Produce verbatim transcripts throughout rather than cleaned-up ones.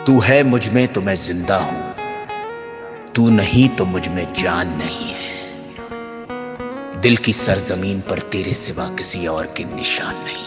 तू है मुझ में तो मैं जिंदा हूं, तू नहीं तो मुझ में जान नहीं है। दिल की सरजमीन पर तेरे सिवा किसी और के निशान नहीं है।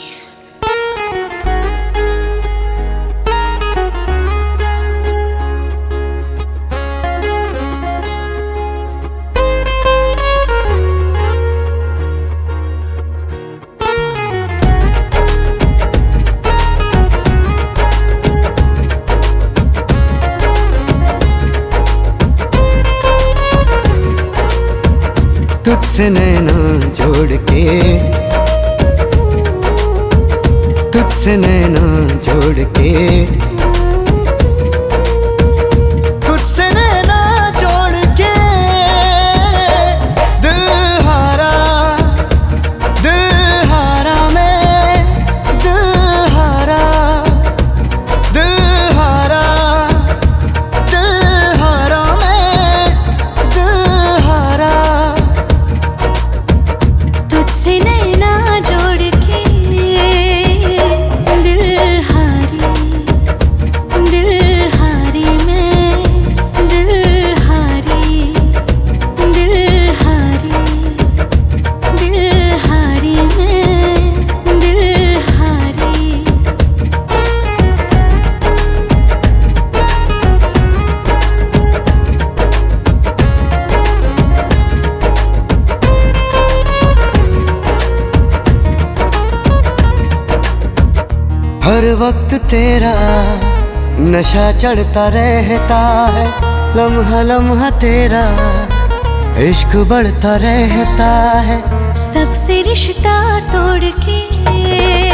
तुझसे नैना जोड़ के, तुझसे नैना जोड़ के, तुझसे नैना जोड़ के दिल हारा, दिल हारा मैं, दिल हारा, दिल हारा, दिल हारा मैं, दिल हारा। तुझसे नैना जोड़ के दिल हारी, दिल हारी मैं, दिल हारी, दिल हारी, दिल हारी मैं, दिल हारी। हर वक्त तेरा नशा चढ़ता रहता है, लम्हा लम्हा तेरा इश्क बढ़ता रहता है। सबसे रिश्ता तोड़ के